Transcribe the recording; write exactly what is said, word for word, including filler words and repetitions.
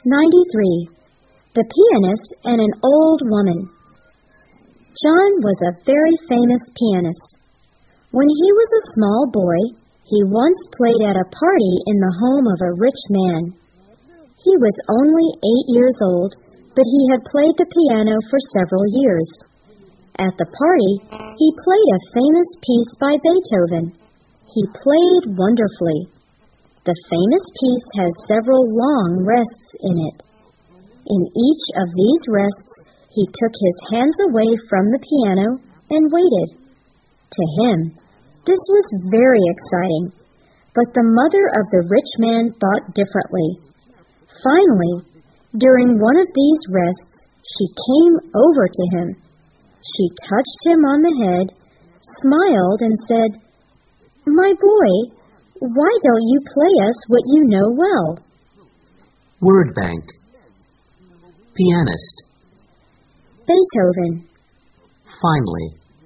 ninety-three. The Pianist and an Old Woman. John was a very famous pianist. When he was a small boy, he once played at a party in the home of a rich man. He was only eight years old, but he had played the piano for several years. At the party, he played a famous piece by Beethoven. He played wonderfully. The famous piece has several long rests in it. In each of these rests, he took his hands away from the piano and waited. To him, this was very exciting, but the mother of the rich man thought differently. Finally, during one of these rests, she came over to him. She touched him on the head, smiled, and said, "My boy, why don't you play us what you know well?" Word bank. Pianist. Beethoven. Finally.